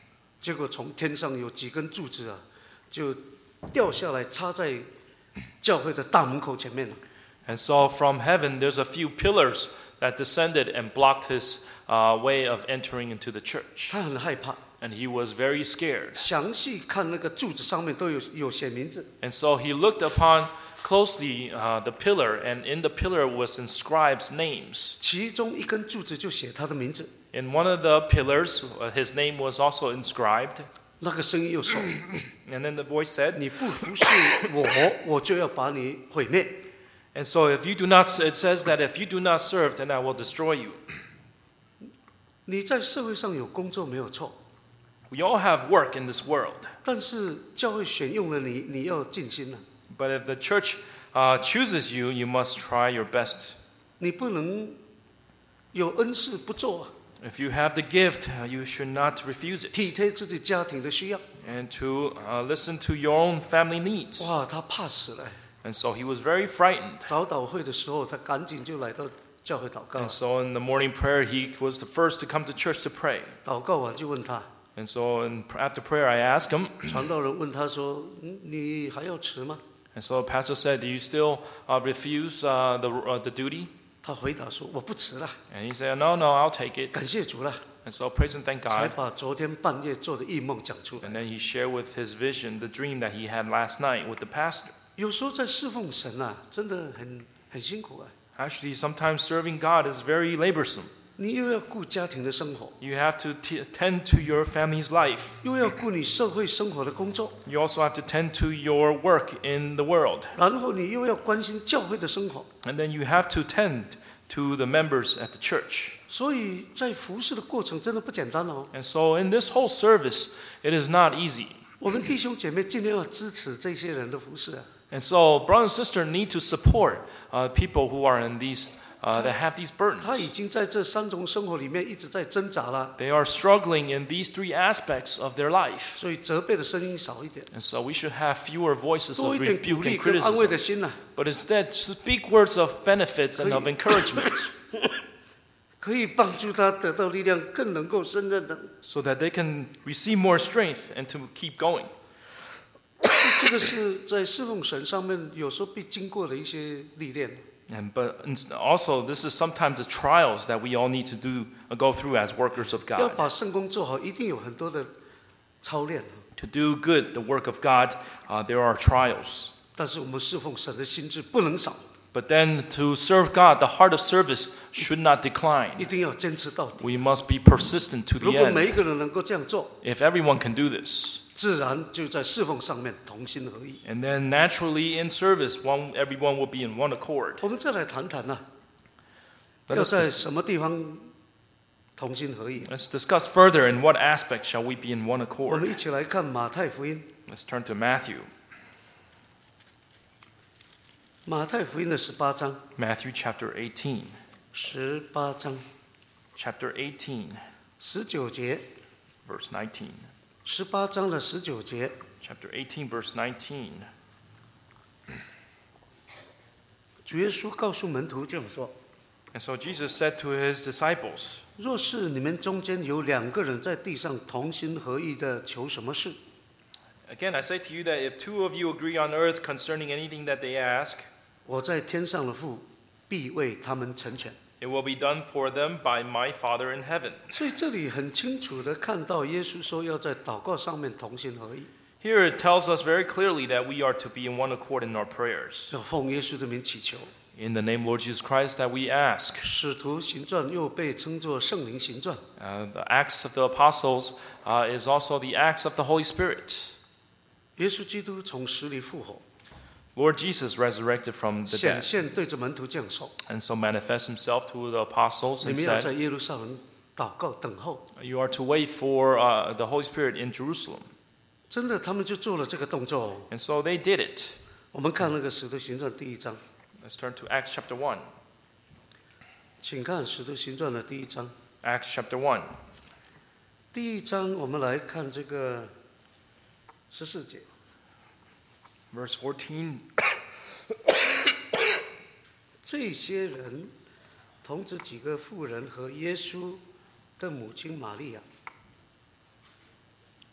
结果从天上有几根柱子啊，就掉下来插在教会的大门口前面了。 And so from heaven, there's a few pillars that descended and blocked his uh, way of entering into the church. 他很害怕， And he was very scared. 详细看那个柱子上面都有有写名字。 And so he looked upon closely uh, the pillar, and in the pillar was inscribed names. 其中一根柱子就写他的名字。 In one of the pillars, uh, his name was also inscribed. 那个声音又说 And then the voice said,：“ 你不服侍我，我就要把你毁灭。” And so if you do not, it says that if you do not serve, then I will destroy you. 你在社会上有工作没有错， We all have work in this world. 但是教会选用了你，你要尽心了。 But if the church uh, chooses you, you must try your best. 你不能有恩赐不做啊， If you have the gift, uh, you should not refuse it. 体贴自己家庭的需要。 And to uh, listen to your own family needs. 哇，他怕死了。 And so he was very frightened. 早祷会的时候，他赶紧就来到教会祷告 And。so in the morning prayer, he was the first to come to church to pray. 祷告完就问他， And so in, after prayer, I asked him. 传道人问他说：“嗯，你还要吃吗 And so the pastor said, do you still uh, refuse uh, the, uh, the duty?？” 他回答说：“我不吃了， And he said, no, no, I'll take it. 感谢主了。 And so praise and thank ” 才 God. 把昨天半夜做的异梦讲出来。 And then he shared with his vision the dream that he had last night with the pastor. 有时候在侍奉神啊，真的很很辛苦啊。 Actually, sometimes serving God is very laborsome. 你又要顾家庭的生活， You have to t- tend to your family's life. 又要顾你社会生活的工作， You also have to tend to your work in the world. 然后你又要关心教会的生活， And then you have to tend to the members at the church. 所以在服侍的过程真的不简单哦。 And so in this whole service, it is not easy. 我们弟兄姐妹尽量要支持这些人的服侍啊。 And so brother and sister need to support uh, people who are in these, uh, that have these 他 burdens. 已经在这三种生活里面一直在挣扎了， They are struggling in these three aspects of their life. 所以责备的声音少一点， And so we should have fewer voices 多 of 一点鼓 rebuke 励 and 跟安慰的 criticism, 心呐、 but instead speak words of benefits and of encouragement 可以帮助他得到力量，更能够胜任的。 so that they can receive more strength and to keep going. 这个是在侍奉神上面有时候必经过的一些历练。 And but also, this is sometimes the trials that we all need to do, uh, go through as workers of 要 God. 把圣工做好，一定有很多的操练。 To do good, the work of God, uh, there are trials. 但是我们侍奉神的心智不能少， But then to serve God, the heart of service should not 一 decline. 定要坚持到底。 We must be persistent to 如 the 果每一 end. 个人能够这样做， If everyone can do this, 自然就在侍奉上面同心合意。 and then naturally in service, one, everyone will be in one accord. 我们再来谈谈呐、 Let 要 us 在 dis- 什么地方同心合意？ let's discuss further in what aspect shall we be in one 我 accord. 们一起来看马太福音， Let's turn to Matthew. 马太福音的十八章， Matthew chapter eighteen. 十八章 Chapter eighteen, 十九节， verse nineteen. 十八章的十九节， Chapter eighteen, verse nineteen. 主耶稣告诉门徒这样说： And so Jesus said to his disciples, 若是你们中间有两个人在地上同心合意的求什么事， Again, I say to you that if two of you agree on earth concerning anything that they ask, 我在天上的父必为他们成全。 it will be done for them by my Father in heaven. 所以这里很清楚的看到，耶稣说要在祷告上面同心合意， Here it tells us very clearly that we are to be in one accord in our prayers. 要奉耶稣的名祈求。 In the name of Lord Jesus Christ that we ask. 使徒行传又被称作圣灵行传， Uh, the Acts of the Apostles uh, is also the Acts of the Holy Spirit. 耶稣基督从死里复活， Lord Jesus resurrected from the 显 dead 现对着门徒这样说： and so manifests himself to the apostles 你 and 们要在 said, 耶路撒冷祷告等候。 you are to wait for uh, the Holy Spirit in Jerusalem. 真的，他们就做了这个动作哦。 And so they did it. 我们看那个使徒行传第一章， Let's turn to Acts chapter one. 请看使徒行传的第一章。 Acts chapter one. 第一章我们来看这个十四节。 Verse fourteen. 这些人同这几个妇人和耶稣的母亲玛利亚，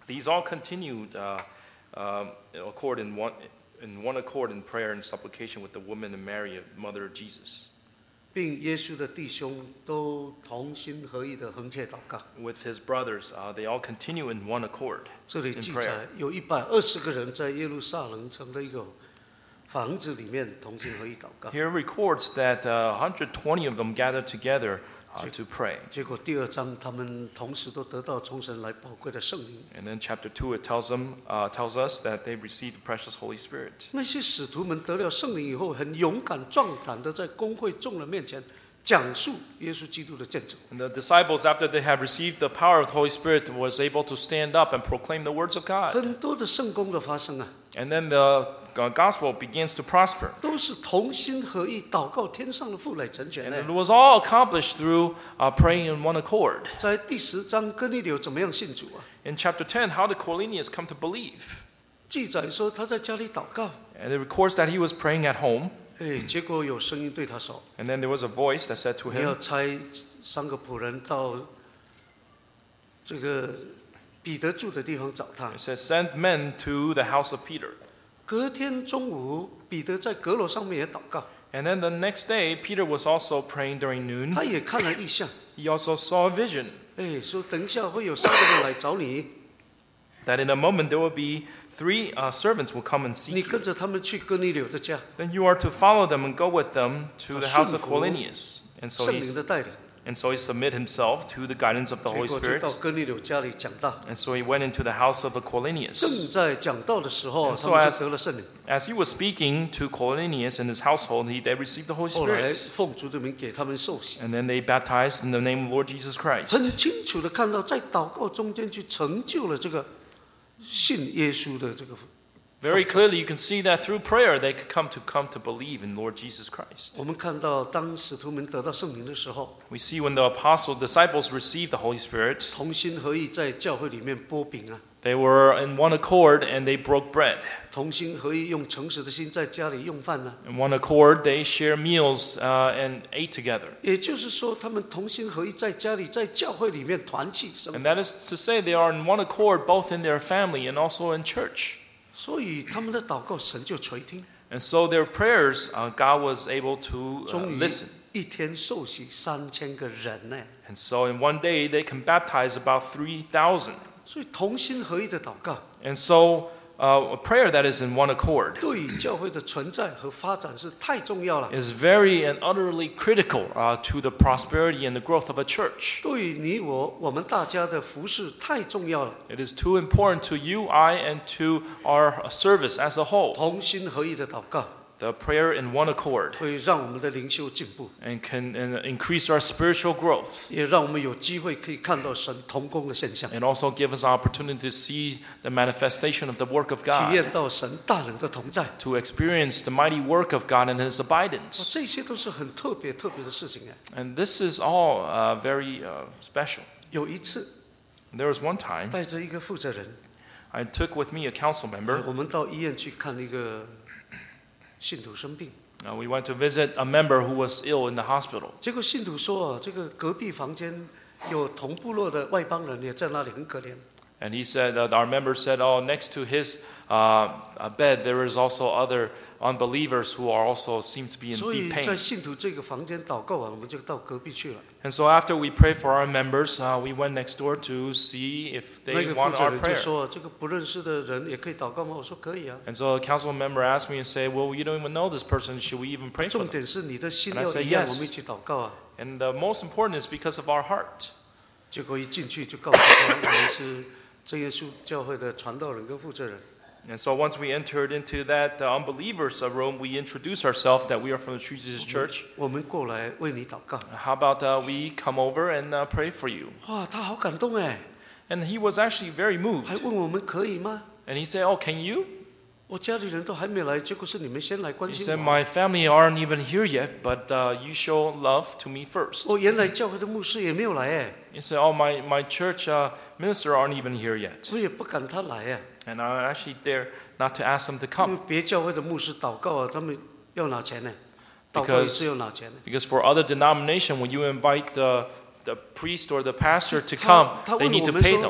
These all continued uh, uh, accord in one in one accord in prayer and supplication with the woman and Mary, mother of Jesus. 并耶稣的弟兄都同心合意的横切祷告。 With his brothers, uh, they all continue in one accord 这里 in 记 prayer. 载有一百二十个人在耶路撒冷城的一个房子里面同心合意祷告。 Here records that uh, one hundred twenty of them gathered together uh, to pray. 结果第二章他们同时都得到从神来宝贵的圣灵。 And then chapter two, it tells them, uh, tells us that they received the precious Holy Spirit. 那些使徒们得了圣灵以后，很勇敢壮胆的在公会众人面前讲述耶稣基督的见证。 And the disciples, after they have received the power of the Holy Spirit, was able to stand up and proclaim the words of God. 很多的圣功的发生啊， And then the uh, gospel begins to prosper. 都是同心合意祷告天上的父来成全 And 的 it。was all accomplished through uh, praying in one accord. 在第十章，哥尼流怎么样信主啊？ In chapter ten, how did Cornelius come to believe? 记载说他在家里祷告， And it records that he was praying at home. 哎，结果有声音对他说 And then there was a voice that said：“ to 你要 him, 差三个仆人到这个彼得住的地方找他。 it says, send men to the house of Peter. 隔天中午，彼得在阁楼上面也祷告， And then the next day, Peter was also praying during noon. 他也看了异象， He also saw a vision 哎，说等一下会有三个人来找你， that in a moment there will be three uh, servants will come and 你 seek 跟 you. 着他们去哥尼流的家， Then you are to follow them and go with them to the house of 顺服 Cornelius. And so 圣 he 灵的带领。 and so he submit himself to the guidance of the 结 Holy 果就到 Spirit. 哥尼流家里讲道， And so he went into the house of the Cornelius. 正在讲道的时候， And 他 so 们 as- 就得了圣灵。 As he was speaking to Cornelius and his household, he, they received the Holy 后来 Spirit. 奉主的名给他们受洗， And then they baptized in the name of Lord Jesus Christ. 很清楚的看到，在祷告中间去成就了这个信耶稣的这个。 Very clearly, you can see that through prayer they could come to come to believe in Lord Jesus Christ. 我们看到，当使徒们得到圣灵的时候， We see when the apostle disciples received the Holy Spirit, 同心合意在教会里面拨饼啊， they were in one accord and they broke bread. 同心合意用诚实的心在家里用饭呢、 In one accord, they share meals uh, and ate together. 也就是说，他们同心合意在家里，在教会里面团契生 And 活， that is to say, they are in one accord both in their family and also in church. 所以他们的祷告神就垂听， And so their prayers, uh, God was able to uh, 终于 listen. 一天受洗三千个人呢。 And so in one day, they can baptize about three thousand. 所以同心合意的祷告， And so uh, a prayer that is in one accord 对于教会的存在和发展是太重要了。 is very and utterly critical uh, to the prosperity and the growth of a church. 对于你我我们大家的服侍太重要了。 It is too important to you, I, and to our service as a whole. 同心合意的祷告 The prayer in one accord 会让我们的灵修进步， and can and increase our spiritual growth 也让我们有机会可以看到神同工的现象， and also give us an opportunity to see the manifestation of the work of 体 God, 验到神大能的同在。 to experience the mighty work of God and His 哦 abidance. 这些都是很特别特别的事情哎。 And this is all uh, very uh, special. 有一次 There was one time 带着一个负责人， I took with me a council member. 我们到医院去看一个信徒生病， Uh, we went to visit a member who was ill in the hospital. 结果信徒说啊，这个隔壁房间有同部落的外邦人也在那里，很可怜。 And he said, uh, our member said, oh, next to his uh, uh, bed, there is also other unbelievers who are also seem to be in 所以 deep 在 pain. 信徒这个房间祷告完，我们就到隔壁去了。 And so after we prayed for our members, uh, we went next door to see if 那 they 个负 want 责 our 人就 prayer. 说：“这个不认识的人也可以祷告吗？”我说：“可以啊。 And so a council member asked me and said, well, you don't even know this person. Should we even pray for 重 them? 点是你的心 And I 要 say 一样， yes. 我们一起祷告啊。 And the most important is because of our heart. ” 结果一进去就告诉他，我们是真耶稣教会的传道人跟负责人。 And so once we entered into that uh, unbelievers room, we introduced ourselves that we are from the True Jesus Church. 我们过来为你祷告。 How about uh, we come over and uh, pray for you? 哇，他好感动哎， And he was actually very 还 moved. 问我们可以吗？ And he said, oh, can you? 我家里人都还没来，结果是你们先来关 He 心 said, 我。 my family aren't even here yet, but uh, you show love to me first. 我原来教会的牧师也没有来哎， He said, oh, my, my church uh, minister aren't even here yet. 我也不敢他来哎， And I actually dare not to ask them to 因 come. 为别教会的牧师祷告啊，他们要拿钱呢，祷告一 Because- 次要拿钱呢。 Because for other denomination, when you invite the, the priest or the pastor to 他 come, 他 they 问 need 我 to 们 pay 说 them.：“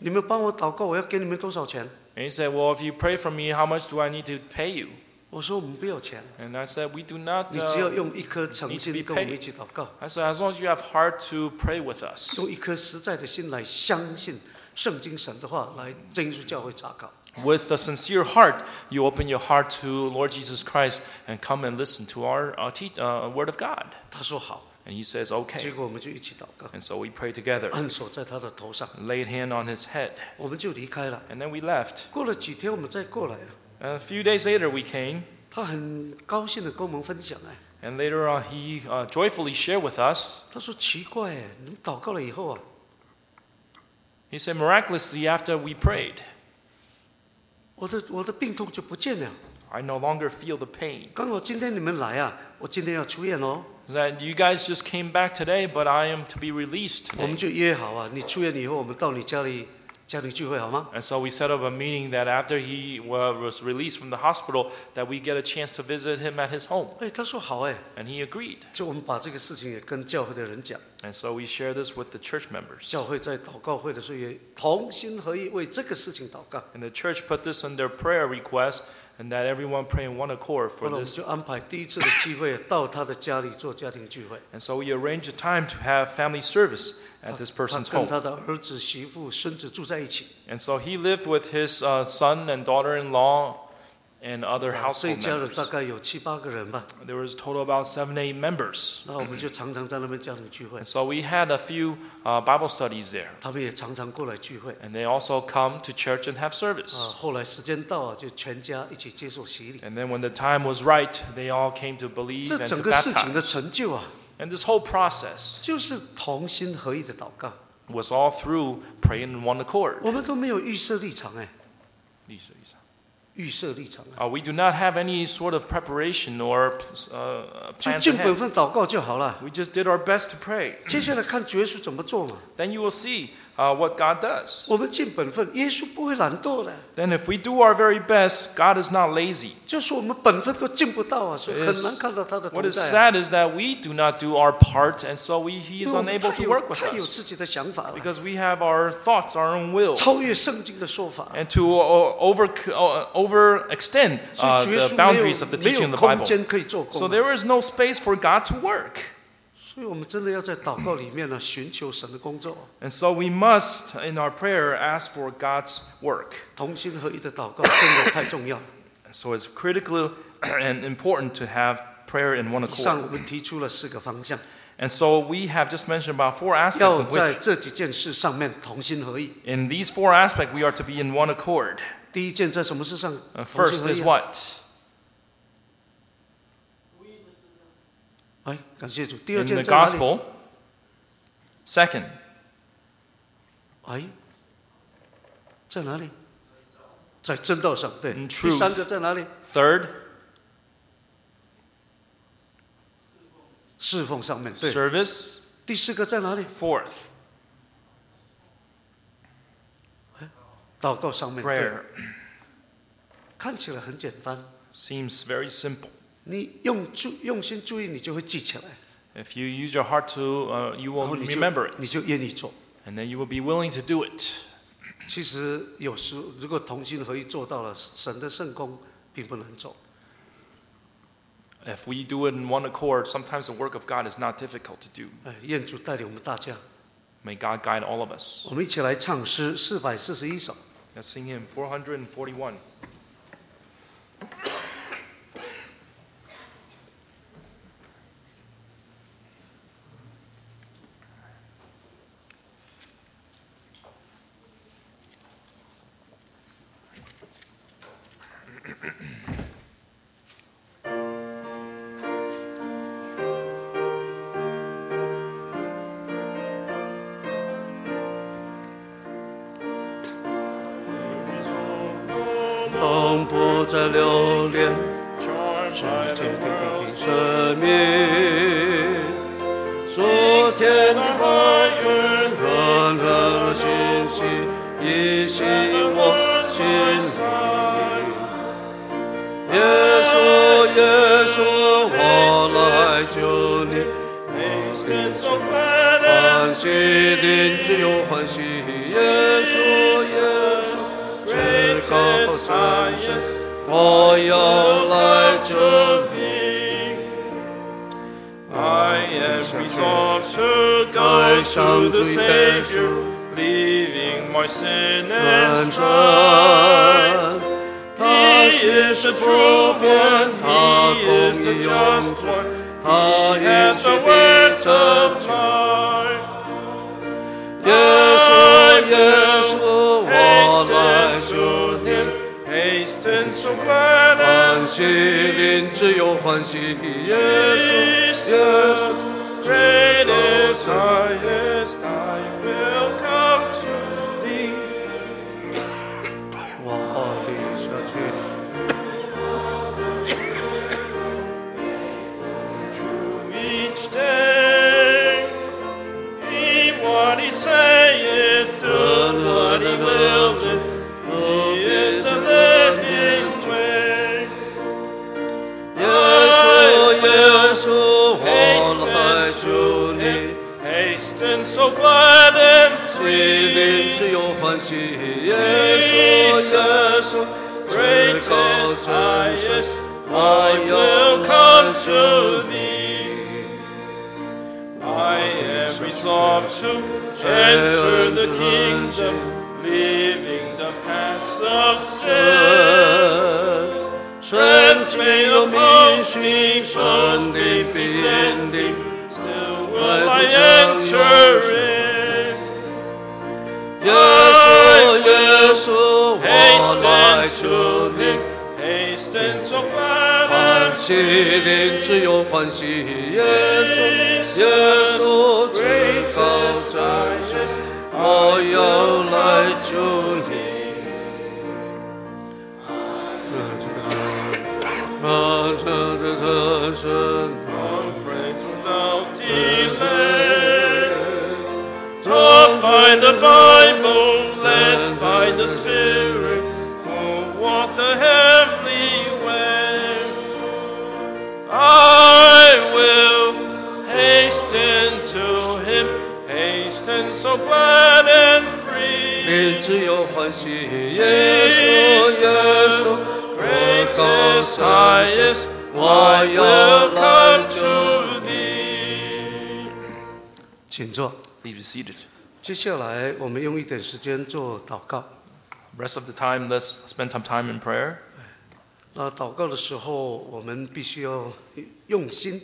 你们帮我祷告，我要给你们多少钱？ And he said, well, if you pray for me, how much do I need to pay you? 我说我们不要钱， And I said, we do not. 你只要 Uh, 用一颗诚 need to 心 be 跟我们 paid. 一起祷告， I said, as long as you have heart to pray with us. 用一颗实在的心来相信圣经神的话，来真耶稣教会查考。 With a sincere heart, you open your heart to Lord Jesus Christ and come and listen to our uh, te- uh, word of God. 他说好， And he says, 结 okay. 果我们就一起祷告， And so we prayed together, 按手在他的头上， laid hand on his head, 我们就离开了。 and then we left. 过了几天，我们再过来了， And a few days later, we came, 他很高兴的跟我们分享哎， and later on, he uh, joyfully shared with us. 他说奇怪哎，你们祷告了以后啊， He said, miraculously, after we prayed, 我的我的病痛就不见了。 I no longer feel the pain. 刚好今天你们来啊，我今天要出院哦， That you guys just came back today, but I am to be released 我们 today. 就约好啊，你出院以后，我们到你家里家庭聚会好吗？ And so we set up a meeting that after he wa- was released from the hospital, that we get a chance to visit him at his home. 哎，他说好哎， And he agreed. 就我们把这个事情也跟教会的人讲， And so we share this with the church members. 教会在祷告会的时候也同心合意为这个事情祷告。 And the church put this on their prayer request, and that everyone pray in one accord 后 for 来我们 this. 就安排第一次的机会到他的家里做家庭聚会， And so we arranged a time to have family service at this 他 person's 跟 home. 他的儿子、媳妇、孙子住在一起， And so he lived with his uh, son and daughter-in-law and other 所以 household 家人大 members. 概有七八个人吧。 There was a total about seven, eight members. 那我们就常常在那边家庭聚会 And，so we had a few uh, Bible studies there. 他们也常常过来聚会。 And they also come to church and have 啊， service. 后来时间到啊，就全家一起接受洗礼。 And then when the time was right, they all came to believe 这 and 整 to 个事情的 baptize. 成就啊， And this whole process 就是同心合意的祷告。 was all through praying in one accord. 我们都没有预设立场哎，预设立场啊， Uh, we do not have any sort of preparation or uh, 就 plans 尽本 ahead. 分祷告就好了。 We just did our best to pray. 接下来看主耶稣怎么做嘛。 Then you will see uh, what God does. 我们尽本分，耶稣不会懒惰的。 Then if we do our very best, God is not lazy. 就是我们本分都尽不到啊，所以 It 很 is- 难看到他的 What 同 is 在、啊。 sad is that we do not do our part, and so we, He 因 is 为我们 unable 太 to 有 work with 太有 us 自己的想法了， because we have our thoughts, our own will, 超越圣经的说法， and to uh, over uh, overextend 所 uh, 以主耶 the 稣没有 boundaries of the 没 teaching 有 of the 空 Bible. 间可以做 So 工啊。 there is no space for God to work. 所以我们真的要在祷告里面呢，寻求神的工作， And so we must, in our prayer, ask for God's work. 同心合一的祷告真的太重要了。 And so it's critical and important to have prayer in one 以上 accord. 我们提出了四个方向， And so we have just mentioned about four aspects 要 of 在 which, 这几件事上面同心合意。 in these four aspects, we are to be in one accord. 第一件在什么事上 Uh, 同心 first 合 is 意啊？ what? 哎，感谢主。第二 In 件 the 在哪里？ gospel. Second, 哎，在哪里？在正道上，对。 In 第三 truth 个在哪里？ third, 侍奉上面，对。 service, 第四个在哪里？ fourth, 祷告上面，对。 prayer. 看起来很简单， Seems very simple. 你用注用心注意，你就会记起来， If you use your heart to, uh, you 然 will 后你就 remember 你 it. 就愿意做。 And then you will be willing to do it. 其实有时如果同心合一做到了，神的圣工并不难做。 If we do it in one accord, sometimes the work of God is not difficult to do. 哎，愿主带领我们大家， May God guide all of us. 我们一起来唱诗四百四十一首。 Let's sing hymn four forty-one. 永不再留恋世界的生命，昨天的花园软软的信息已进我心里。耶稣，耶稣，我来救你，欢喜，邻只有欢喜。耶稣。 我要来这里。 I am resolved to go to the Savior, leaving my sin and strife. He is the true one, He is the just one, He has the words of life. 耶稣，耶稣，我来 Hasten 这 to 里。 Him, hasten so glad 欢 and 喜临，只有欢喜。耶稣，耶稣。 Jesus, greatest, highest, I will come to Thee. 我立下去。 Through each day, He what He saith, do what He will do. He is the living way. 耶稣，耶稣，我来主你。 Hasten so glad and 喜 free. 临，只有欢喜。耶稣，耶稣，至高 Greatest, 真 highest, 神， I 我 will 要 come 来 to 这里。 Thee. I am resolved to enter the kingdom, leaving the paths of sin. 神没有迷信，神灵必坚定。 Still will I enter in. 耶稣，耶稣，我来 Hasten 这 to 里。 Him, hasten so glad 欢 and 喜临，只有欢喜。耶稣，耶稣，至高真神，我要来主你。让这这真神 conference without delay. Taught by the Bible, led by the Spirit, who walk the heavenly way. I will hasten to Him, hasten so glad and free. 临，只有欢喜。耶稣，耶稣，我高 Greatest, 声 highest, 我 I 要 will 来 come 这 to Thee. 请坐。 Please be seated. 接下来我们用一点时间做祷告。 Rest of the time, let's spend some time in prayer. 那祷告的时候，我们必须要用心，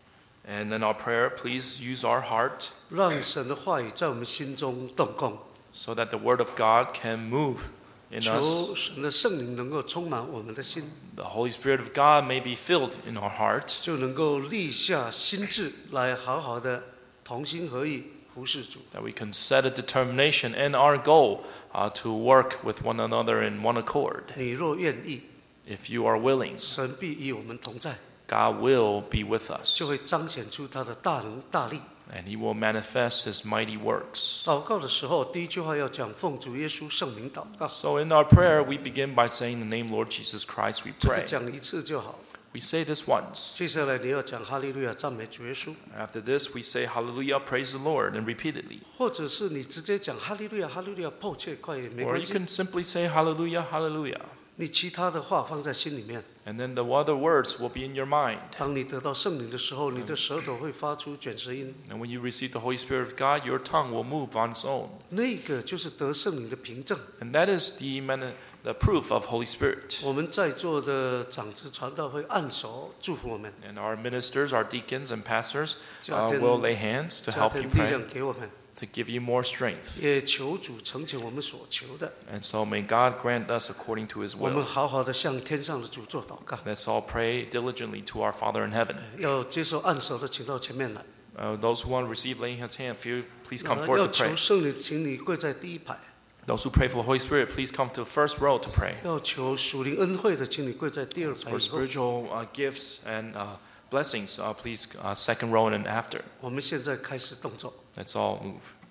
And in our prayer, please use our heart 让神的话语在我们心中动工， so that the Word of God can move in us. 求神的圣灵能够充满我们的心， The Holy Spirit of God may be filled in our heart, 就能够立下心志来，好好的同心合意服侍主。 that we can set a determination and our goal uh, to work with one another in one accord. 你若愿意， If you are willing, 神必与我们同在， God will be with us, 就会彰显出他的大能大力。 and He will manifest His mighty works. 祷告的时候，第一句话要讲奉主耶稣圣名祷告， So in our prayer, we begin by saying, in the name Lord Jesus Christ, we 这个 pray. 讲一次就好。 We say this once. 接下来你要讲哈利路亚赞美主耶稣， After this, we say Hallelujah, praise the Lord, and repeatedly. 或者是你直接讲哈利路亚哈利路亚迫切快也没 Or 关 you 系， can simply say Hallelujah, Hallelujah. 你其他的话放在心里面。 And then the other words will be in your mind. 当你得到圣灵的时候，你的舌头会发出卷舌音， And when you receive the Holy Spirit of God, your tongue will move on its own. 那个就是得圣灵的凭证。 And that is the, mani- the proof of Holy Spirit. 我们在座的长子传道会按手祝福我们， And our ministers, our deacons, and pastors 加 uh, 添 will lay hands to 加 help 添 you 力 pray, 量给我们， to give you more strength. 也求主成全我们所求的。 And so may God grant us according to His 我们 will. 好好的向天上的主做祷告。 Let's all pray diligently to our Father in heaven. 要接受按手的，请到前面来。 Uh, those who want to receive laying His hand, few, please come 呃 forward 要 to 求 pray. 圣灵，请你跪在第一排。 Those who pray for the Holy Spirit, please come to the first row to pray. 要求属灵恩惠的，请你跪在第二排 For 以后。 spiritual uh, gifts and uh, blessings, uh, please uh, second row and after. 我们现在开始动作。 Let's all move.